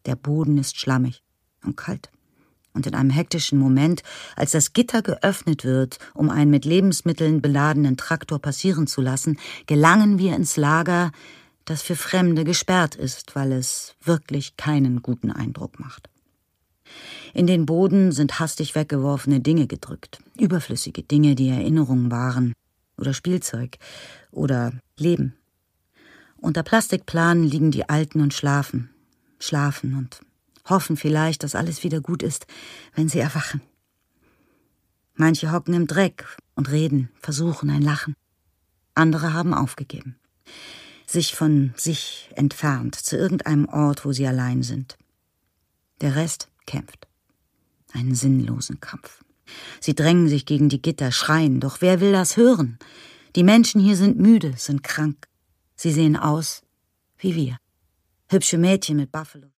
Der Boden ist schlammig und kalt. Und in einem hektischen Moment, als das Gitter geöffnet wird, um einen mit Lebensmitteln beladenen Traktor passieren zu lassen, gelangen wir ins Lager, das für Fremde gesperrt ist, weil es wirklich keinen guten Eindruck macht. In den Boden sind hastig weggeworfene Dinge gedrückt, überflüssige Dinge, die Erinnerungen waren oder Spielzeug oder Leben. Unter Plastikplanen liegen die Alten und schlafen und hoffen vielleicht, dass alles wieder gut ist, wenn sie erwachen. Manche hocken im Dreck und reden, versuchen ein Lachen. Andere haben aufgegeben, sich von sich entfernt, zu irgendeinem Ort, wo sie allein sind. Der Rest kämpft. Einen sinnlosen Kampf. Sie drängen sich gegen die Gitter, schreien, doch wer will das hören? Die Menschen hier sind müde, sind krank. Sie sehen aus wie wir. Hübsche Mädchen mit Buffalo.